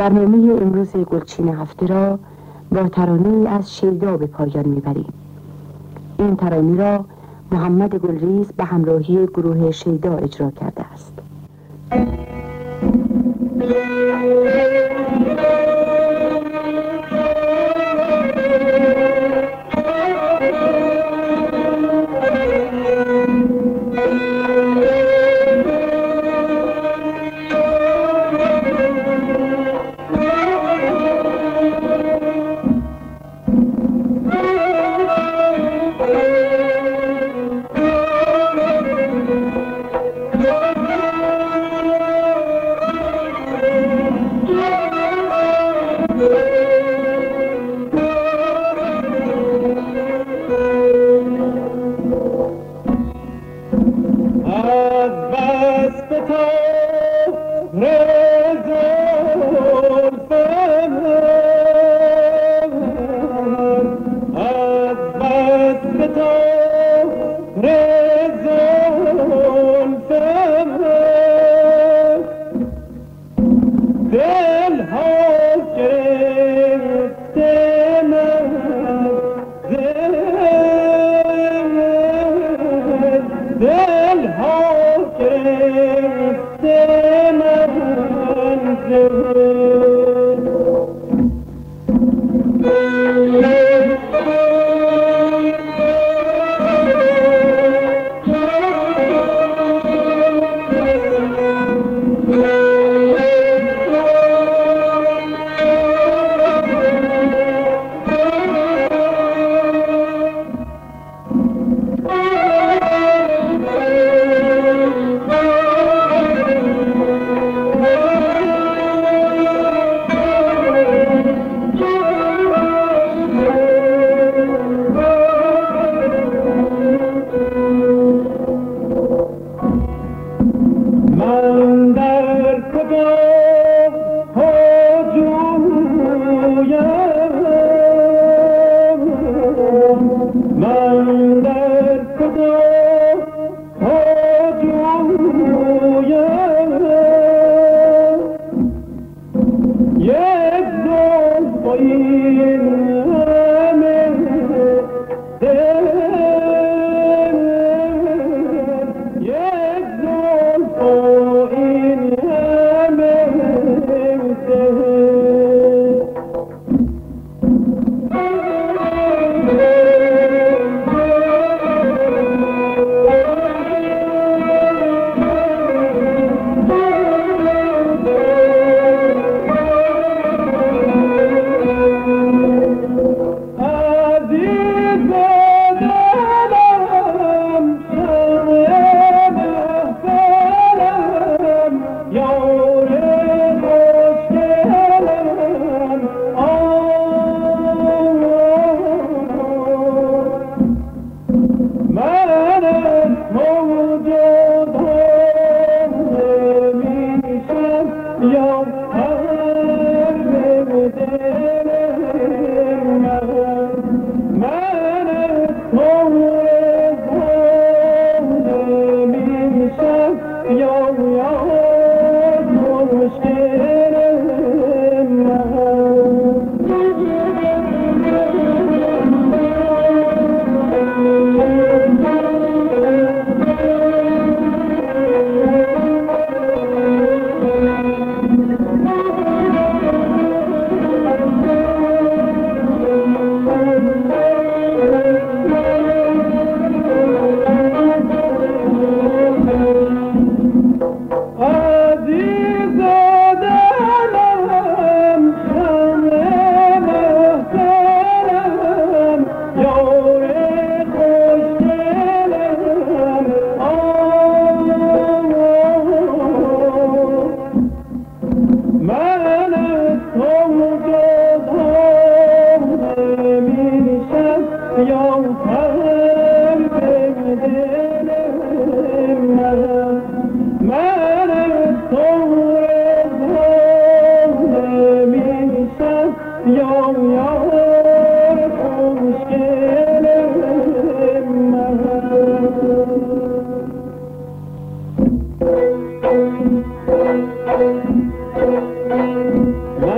برنامه امروز گلچین هفته را با ترانه‌ای از شیدا به پایان میبریم. این ترانه را محمد گلریز به همراهی گروه شیدا اجرا کرده است.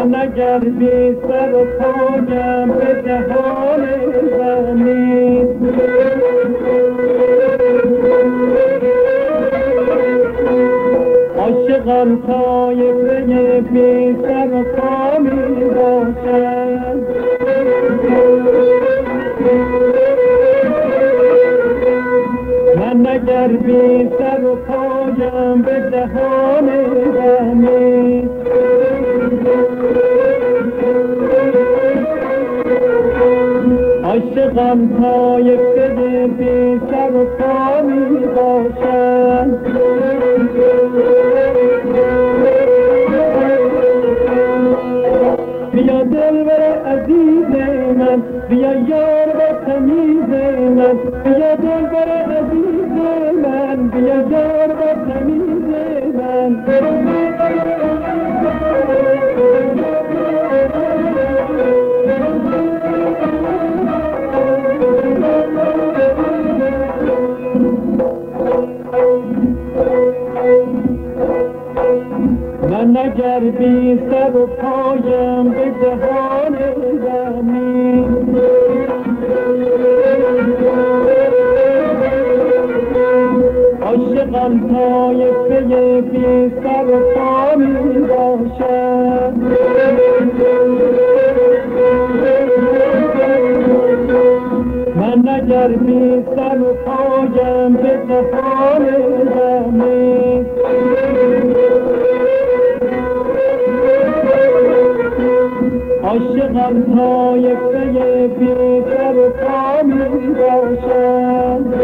من اگر بی سر و پایم به جهان زمین عاشقان طایفه بی سر و پا می باشند من اگر بی سر و پایم به جهان زمین عاشقان طایفه بی سر و پا می باشند بیا دلبر عزیز من بیا یار و تمیز من بیا دلبر عزیز من بیا یار و تمیز من من اگر بی سر و پایم به جهان زمین عاشقان طایفه بی سر و پا می باشند من اگر بی سر و پایم به جهان زمین عاشقان طایفه بی سر و پا می باشند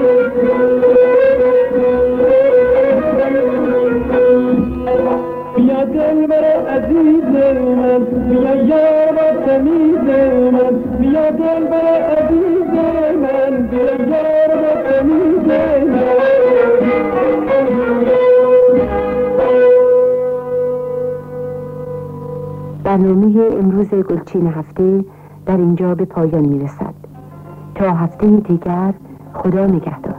بیا دلبر عزیز من بیا یار و تمیز من بیا دلبر عزیز من بیا یار و تمیز من برنامه امروز گلچین هفته در اینجا به پایان می رسد. تا هفته دیگر خدا نگهدار.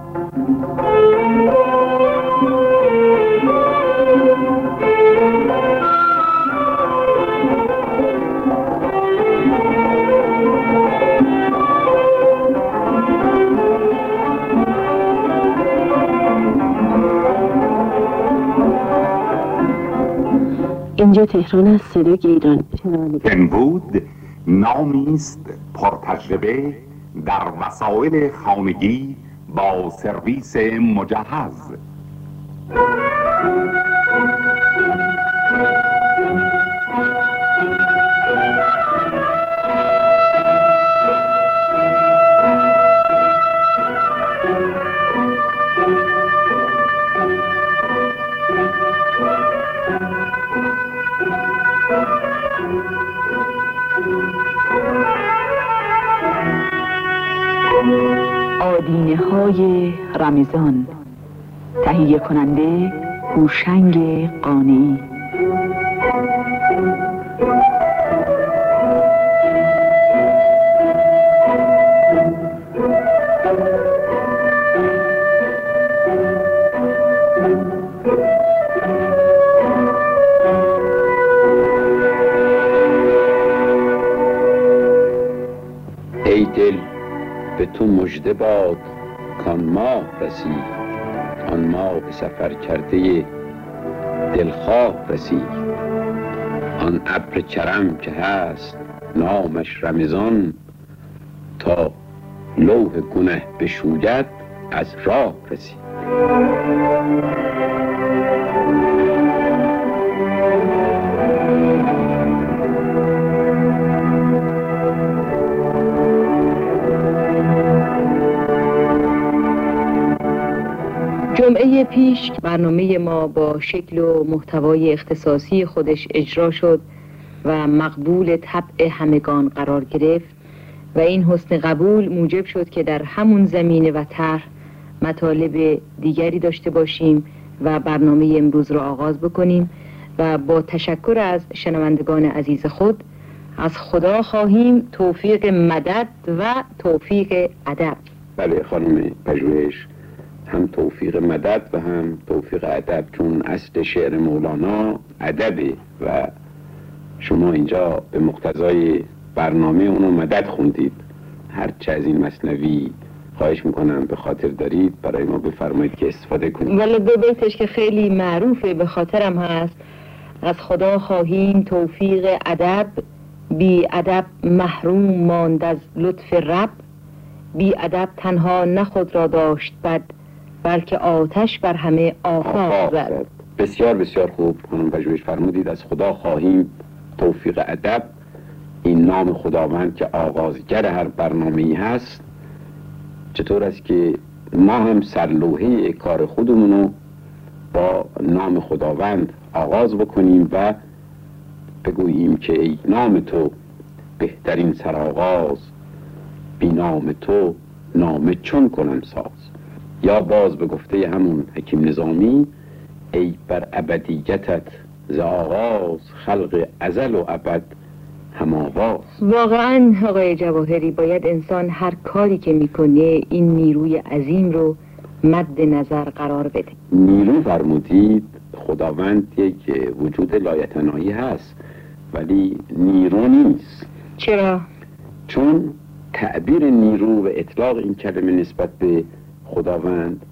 اینجا تهران است، صدای ایران. کنبود نامی است پرتجربه در وسایل خانگی با سرویس مجهز. آدینه‌های رمضان، تهیه کننده هوشنگ قانعی. ای دل به تو مژده باد کان ماه رسید، آن ماه به سفر کرده دلخواه رسید. آن ابر کرم که هست نامش رمضان، تا لوح گنه بشوید از راه رسید. جمعه پیش برنامه ما با شکل و محتوای اختصاصی خودش اجرا شد و مقبول طبع همگان قرار گرفت و این حسن قبول موجب شد که در همون زمینه و طرح مطالب دیگری داشته باشیم و برنامه امروز را آغاز بکنیم و با تشکر از شنوندگان عزیز خود از خدا خواهیم توفیق مدد و توفیق ادب. بله خانم پژوهش، هم توفیق مدد و هم توفیق ادب، چون اصل شعر مولانا ادبه و شما اینجا به مقتضای برنامه اونو مدد خوندید. هرچه از این مثنوی خواهش میکنم به خاطر دارید برای ما بفرمایید که استفاده کنید. ولی دو بیتش که خیلی معروفه به خاطرم هست: از خدا خواهیم توفیق ادب، بی ادب محروم ماند از لطف رب. بی ادب تنها نه خود را داشت بد، بلکه آتش بر همه آفاق زد. بسیار بسیار خوب خانم پژوهش فرمودید. از خدا خواهیم توفیق ادب، این نام خداوند که آغازگر هر برنامه‌ای هست. چطور است که ما هم سرلوحه کار خودمونو با نام خداوند آغاز بکنیم و بگوییم که ای نام تو بهترین سرآغاز، بی نام تو نامه چون کنم ساز. یا باز به گفته همون حکیم نظامی: ای بر ابدیتت ز آغاز، خلق ازل و ابد هم آواز. واقعا آقای جواهری باید انسان هر کاری که میکنه این نیروی عظیم رو مد نظر قرار بده. نیرو فرمودید، خداوند یک وجود لایتناهی هست ولی نیرو نیست. چرا؟ چون تعبیر نیرو و اطلاق این کلمه نسبت به خداوند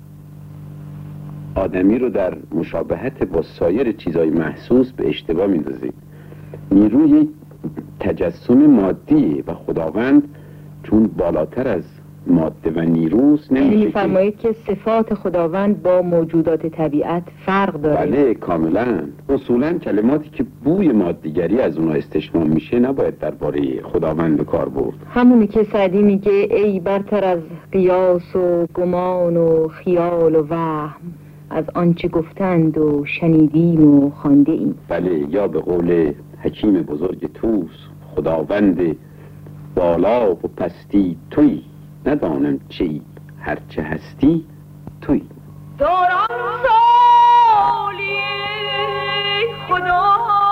آدمی رو در مشابهت با سایر چیزهای محسوس به اشتباه میندازه. نیرو یک تجسم مادی و خداوند چون بالاتر از ماده و نیروست نمیشه. می‌فرمایید که صفات خداوند با موجودات طبیعت فرق داره. بله کاملا. اصولا کلماتی که بوی مادیگری از اونها استشمام میشه نباید درباره خداوند به کار برد. همونی که سعدی میگه ای برتر از قیاس و گمان و خیال و وهم، از آنچه گفتند و شنیدیم و خوانده ایم. بله، یا به قول حکیم بزرگ توس: خداوند بالا و پستی توی، ندانم چی هرچه هستی توی. دارم سالی خدا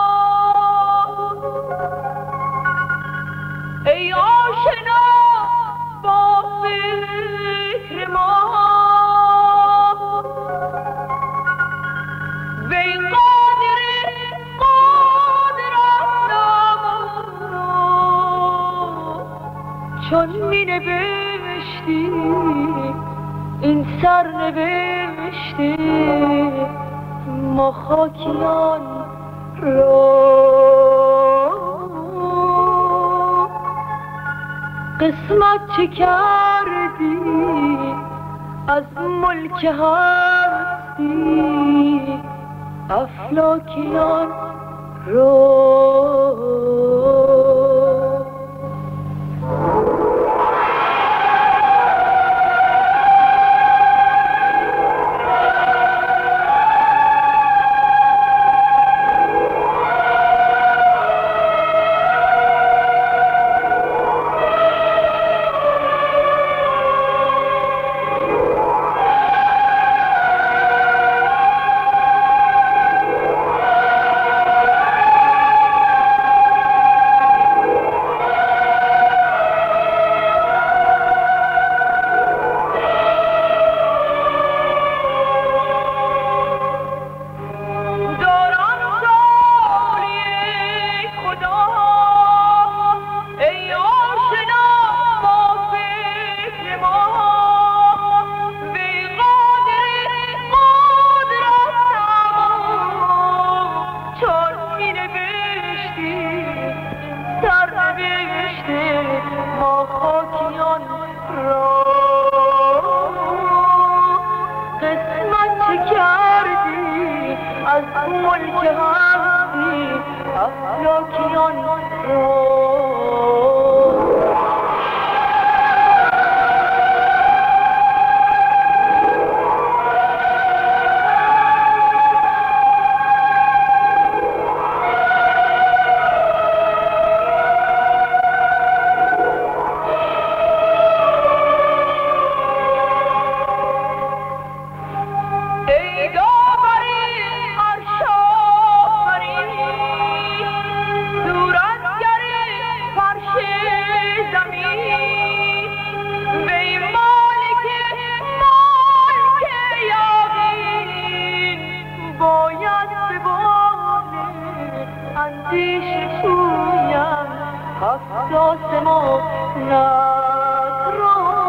ای آشنا با فکر ما، وی چون می نوشتی این سر نوشتی ما خاکیان را، قسمت چه کردی از ملک هستی افلاکیان را. فرش افساس ما نترا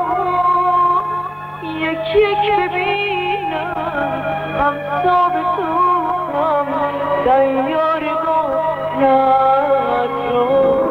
یک یک ببینم افساب تو هم دیار نترا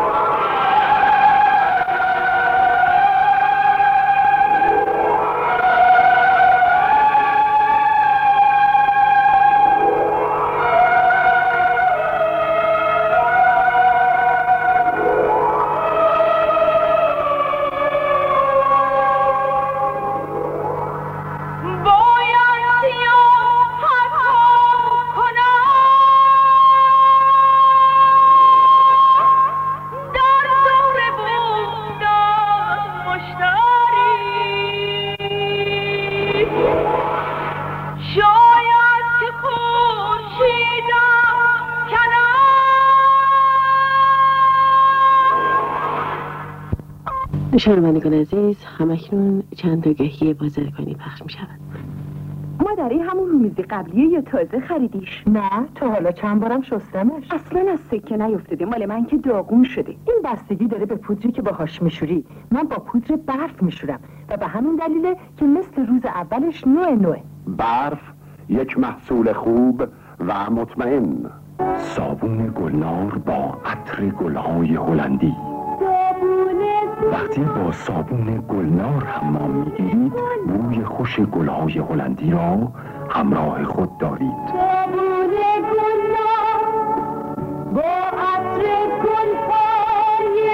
شنوندگان عزیز، همکنون چند آگهی بازرگانی پخش می شود. مادری همون رومیزی قبلیه یا تازه خریدیش؟ نه، تا حالا چند بارم شستمش. اصلا از سکه نیفتاده، مال من که داغون شده. این بستگی داره به پودری که باهاش میشوری. من با پودر برف میشورم و به همین دلیله که مثل روز اولش نوعه. برف یک محصول خوب و مطمئن. صابون گلنار با عطر گلهای هلندی. وقتی با صابون گلنار حمام میگیرید بوی خوش گلهای هلندی را همراه خود دارید. صابون گلنار با عطر گلهای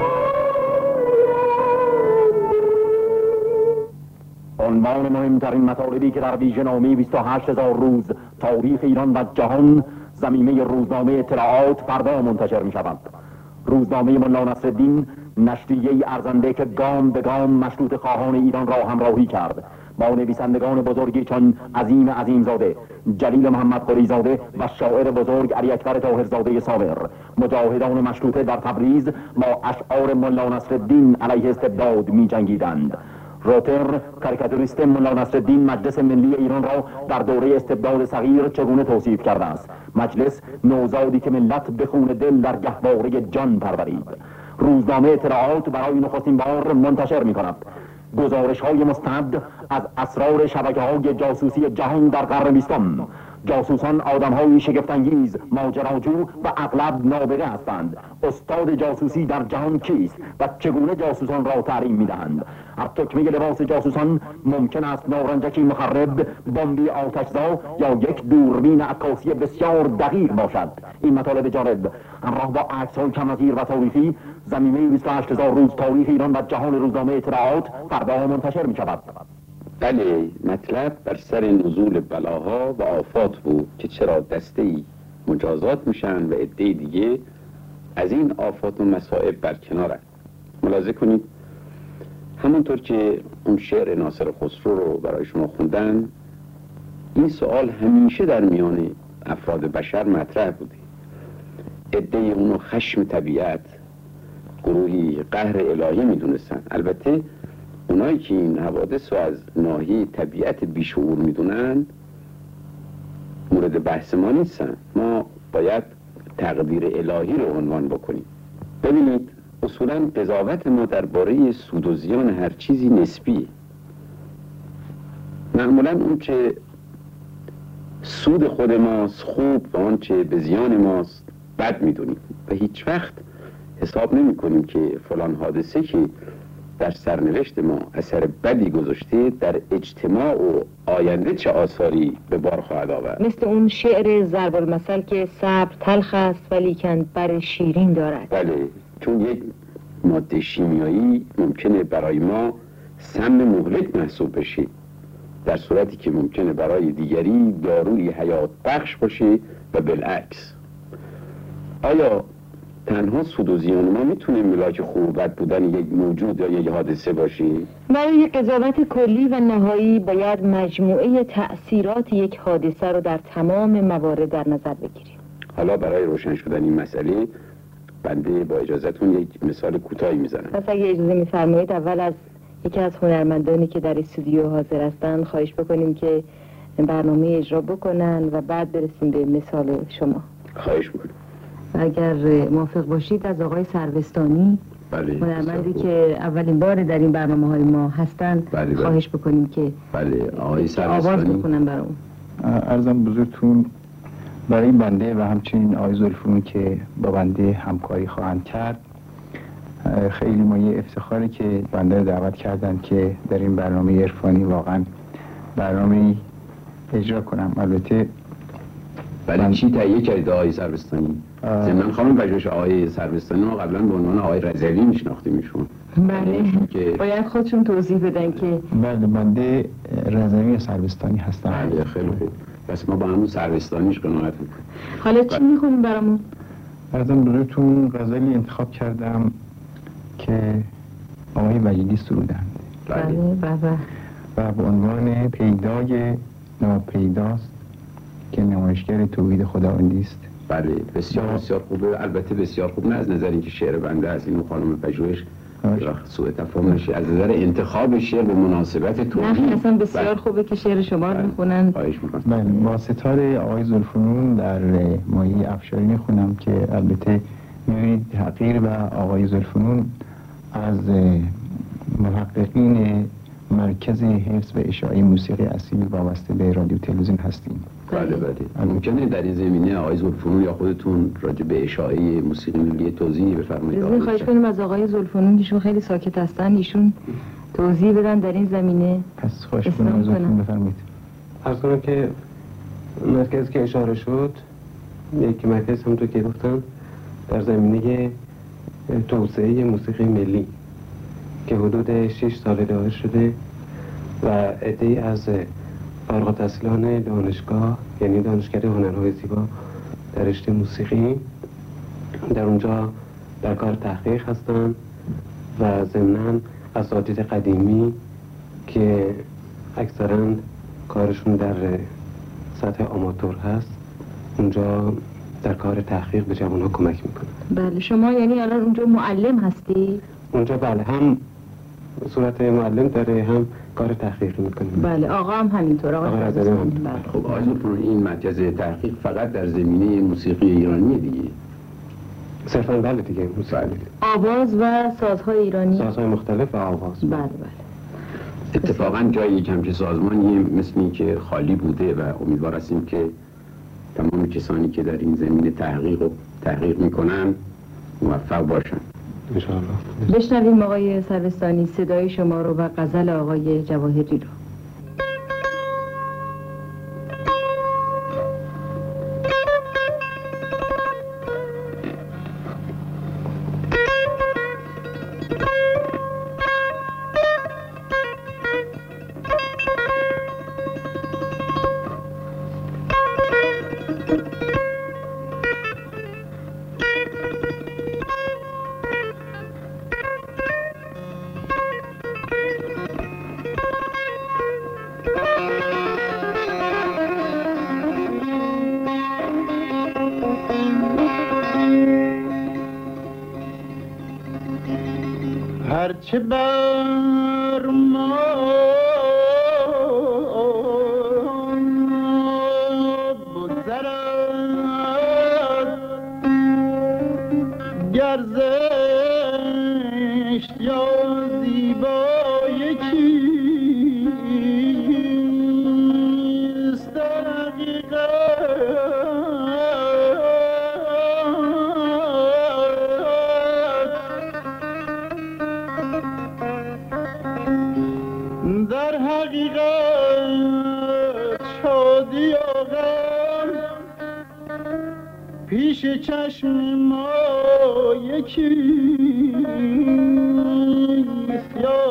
عنوان مهمترین مطالبی که در ویژه‌نامه 28000 روز تاریخ ایران و جهان ضمیمه روزنامه اطلاعات فردا منتشر می شود. روزنامه ملا نصرالدین نشریه‌ای ارزنده که گام به گام مشروطه خواهان ایران را همراهی کرد با نویسندگان بزرگی چون عظیمزاده، جلیل محمد قلیزاده و شاعر بزرگ علی اکبر طاهرزاده صابر. مجاهدان مشروطه در تبریز با اشعار ملا نصرالدین علیه استبداد می جنگیدند. روتر کاریکاتوریست ملا نصرالدین مجلس ملی ایران را در دوره استبداد صغیر چگونه توصیف کرده است؟ مجلس نوزادی که ملت به خون دل در گهواره جان پرورید. روزنامه اطلاعات برای نخستین بار منتشر می کند گزارش های مستند از اسرار شبکه های جاسوسی جهان در قرن 20. جاسوسان آدم های شگفت‌انگیز، ماجراجو و اغلب نابغه هستند. استاد جاسوسی در جهان کیست و چگونه جاسوسان را تعلیم میدهند؟ از تکمه لباس جاسوسان ممکن است نارنجکی مخرب، بمبی آتشزا یا یک دوربین عکاسی بسیار دقیق باشد. این مطالب جالب همراه با عکس‌های کم‌نظیر و تاریخی ضمیمه 28000 روز تاریخ ایران و جهان روزنامه اطلاعات فردا منتشر می‌شود. بله، مطلب بر سر نزول بلاها و آفات بود که چرا دسته‌ای مجازات میشن و عده دیگه از این آفات و مصائب برکنارن. ملاحظه کنید همونطور که اون شعر ناصر خسرو رو برای شما خوندن، این سوال همیشه در میان افراد بشر مطرح بوده. عده اونو خشم طبیعت، گروهی قهر الهی میدونستن. البته اونایی که این حوادث رو از ناحیه طبیعت بیشعور میدونن مورد بحث ما نیستن. ما باید تقدیر الهی رو عنوان بکنیم. ببینید اصولا قضاوت ما درباره سود و زیان هر چیزی نسبیه. معمولا اون چه سود خود ماست خوب و اون چه به زیان ماست بد میدونیم و هیچ وقت حساب نمی کنیم که فلان حادثه که در سرنوشت ما اثر بدی گذاشته در اجتماع و آینده چه آثاری به بار خواهد آورد. مثل اون شعر ضرب المثل که صبر تلخ است ولیکن بر شیرین دارد. بله، چون یک ماده شیمیایی ممکنه برای ما سم مهلک محسوب بشه، در صورتی که ممکنه برای دیگری داروی حیات بخش باشه و بالعکس. آیا تنها سود و زیان ما میتونه ملاک خوب و بد بودن یک موجود یا یک حادثه باشه؟ برای قضاوت کلی و نهایی باید مجموعه تأثیرات یک حادثه رو در تمام موارد در نظر بگیریم. حالا برای روشن شدن این مسئله بنده با اجازهتون یک مثال کوتاهی میزنم. پس اگه اجازه میفرمایید اول از یکی از هنرمندانی که در استودیو حاضر هستن خواهش بکنیم که برنامه اجرا بکنن و بعد برسیم به مثال شما. خواهش میکنم. و اگر موافق باشید از آقای سروستانی بله، هنرمندی که اولین بار در این برنامه‌های ما هستند بله. خواهش بکنیم که بله آقای آواز سروستانی. بخونن برامون. عرضم بزرگتون برای بنده و همچنین آقای زلفون که با بنده همکاری خواهند کرد، خیلی مایه افتخاری که بنده رو دعوت کردن که در این برنامه عرفانی واقعا برنامه اجرا کنم. البته بله چی تهیه کردید آقای سروستانی؟ ضمن خانم پژوهش آقای سروستانی ما قبلا به عنوان آقای رضوی میشناختیمشون. بله باید خودشون توضیح بدن که بله بنده رضوی سروستانی هستم. بله خیلی خوب، پس ما با همون سروستانیش قناعت میکنیم. حالا چی میخونیم برامون؟ عرضم بزرگتون غزلی انتخاب کردم که آقای وجدی سرودند. بله. و به عنوان پیدای ناپیداست که نمایشگر توحید خداوندی است. بله بسیار بسیار خوبه، البته بسیار خوب نه از نظر اینکه شعر بنده از این خانم پژوهش سوء تفاهم نشه، از نظر انتخاب شعر به مناسبت توحید نه اصلا بسیار خوبه که شعر شما رو میخونن. بله با ستاره آقای زلفنون در مایه افشاری خونم که البته می‌بینید حقیر و آقای زلفنون از محققین مرکز حفظ و اشاعه موسیقی اصیل وابسته به رادیو تلویزیون هستیم. بله. ممکنه در این زمینه آقای زلفنون یا خودتون راجع به اشاعه موسیقی ملی توضیحی بفرمایید؟ خواهش کنیم از آقای زلفنون، ایشون خیلی ساکت هستن، ایشون توضیح بدن در این زمینه. پس خواهش کنم از زلفنون بفرمایید. عرض کنم که مرکز که اشاره شد، یک مرکز هم تو که گفتم در زمینه توسعه موسیقی ملی که حدود 6 سال دایر شده و عده‌ای از فارغ التحصیلان دانشگاه یعنی دانشکده هنرهای زیبا در رشته موسیقی در اونجا در کار تحقیق هستن و ضمناً اساتید قدیمی که اکثراً کارشون در سطح آماتور هست اونجا در کار تحقیق به جوانها کمک میکنن. بله شما یعنی الان اونجا معلم هستی؟ اونجا بله، هم صورت معلم داره هم کار تحقیقی میکنه. بله آقا هم همینطور. آقا رضوی هم. خب آقای زلفنون این مرکز تحقیق فقط در زمینه موسیقی ایرانی دیگه؟ صرفا بله دیگه، موسیقی آواز و سازهای ایرانی، سازهای مختلف و آواز. بله. اتفاقا جایی یک همچه سازمانی مثل این که خالی بوده و امیدوار هستیم که تمام کسانی که در این زمینه تحقیق میکنن موفق باشن انشاءالله. بشنویم آقای سروستانی صدای شما رو و غزل آقای جواهری رو. هرچه بر ما بگذرد گر زشت یا زیبا یکیست در حقیقت شادی و غم پیش چشم ما یکیست یا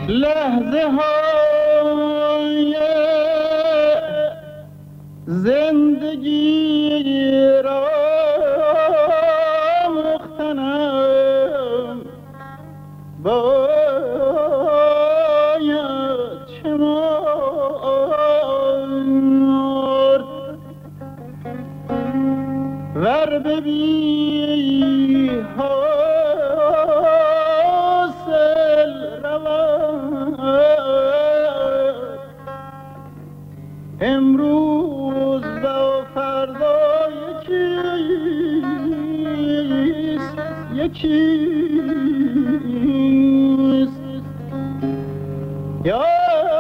لحظه های زندگی را مختنم باید شمرد ور ببی حاصل رود امروز با فردا یکیست یا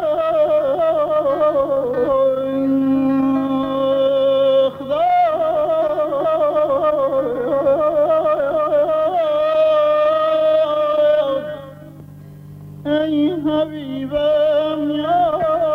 خدا ای حبیبم یا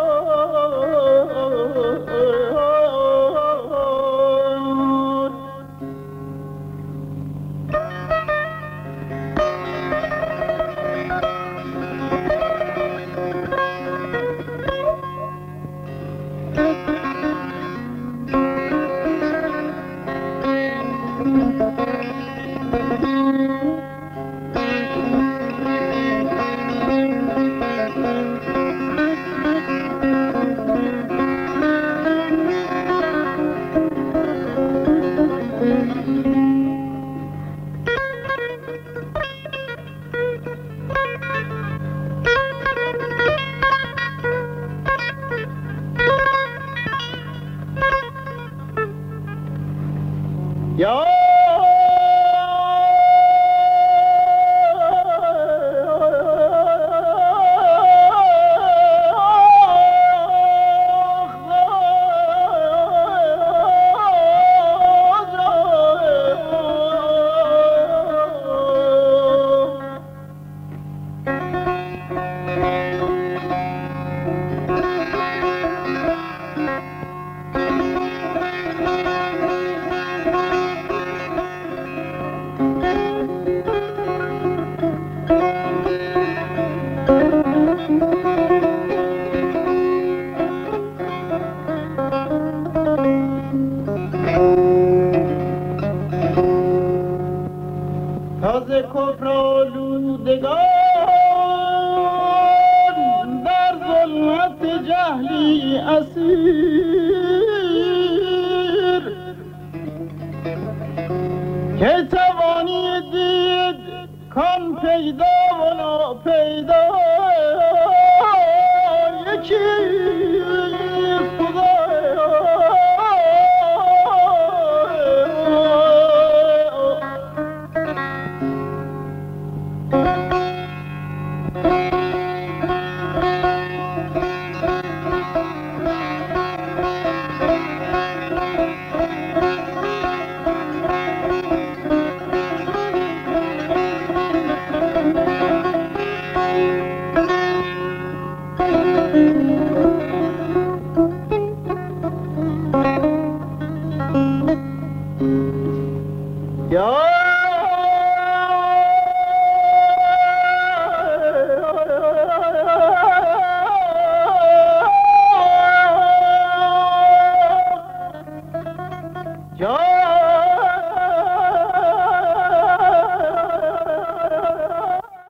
یا تازه کفر آلودگان در ظلمت جهلی اسیر